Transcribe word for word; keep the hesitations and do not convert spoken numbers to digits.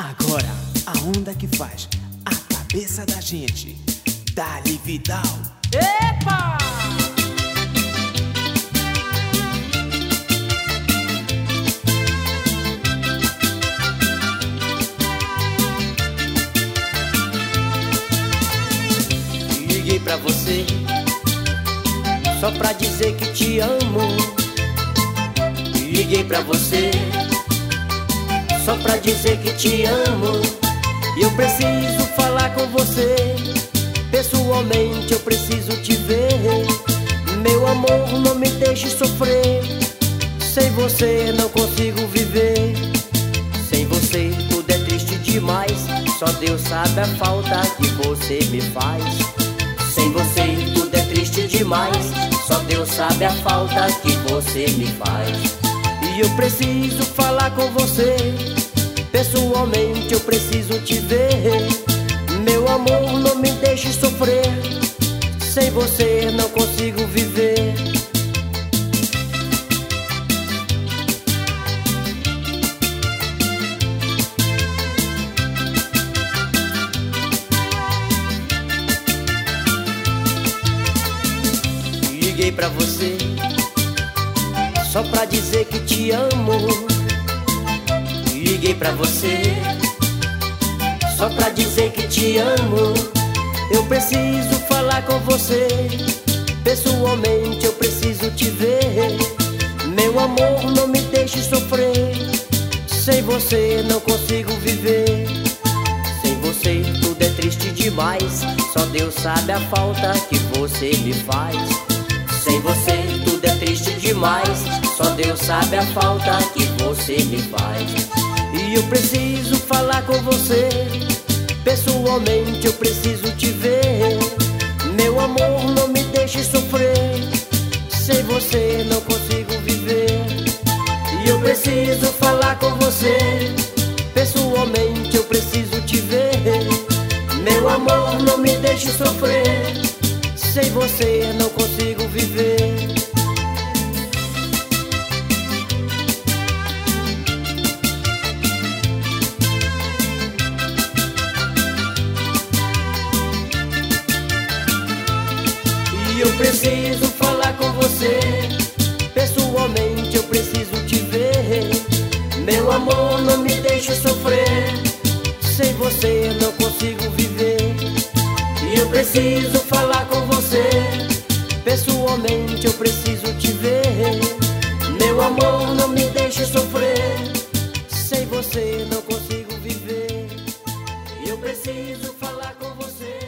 Agora, a onda que faz a cabeça da gente. Dali Vidal. Epa! Liguei pra você só pra dizer que te amo. Liguei pra você só pra dizer que te amo. E eu preciso falar com você. Pessoalmente eu preciso te ver. Meu amor, não me deixe sofrer. Sem você não consigo viver. Sem você tudo é triste demais. Só Deus sabe a falta que você me faz. Sem você tudo é triste demais. Só Deus sabe a falta que você me faz. E eu preciso falar com você. Pessoalmente eu preciso te ver. Meu amor, não me deixe sofrer. Sem você não consigo viver. Liguei pra você só pra dizer que te amo. Liguei pra você só pra dizer que te amo. Eu preciso falar com você. Pessoalmente eu preciso te ver. Meu amor, não me deixe sofrer. Sem você não consigo viver. Sem você tudo é triste demais. Só Deus sabe a falta que você me faz. Sem você tudo é triste demais. Só Deus sabe a falta que você me faz. E eu preciso falar com você. Pessoalmente eu preciso te ver. Meu amor, não me deixe sofrer. Sem você não consigo viver. E eu preciso falar com você. Pessoalmente eu preciso te ver. Meu amor, não me deixe sofrer. Sem você não consigo viver. E eu preciso falar com você. Pessoalmente eu preciso te ver. Meu amor, não me deixe sofrer. Sem você não consigo viver. E eu preciso falar com você. Pessoalmente eu preciso te ver. Meu amor, não me deixe sofrer. Sem você não consigo viver. E eu preciso falar com você.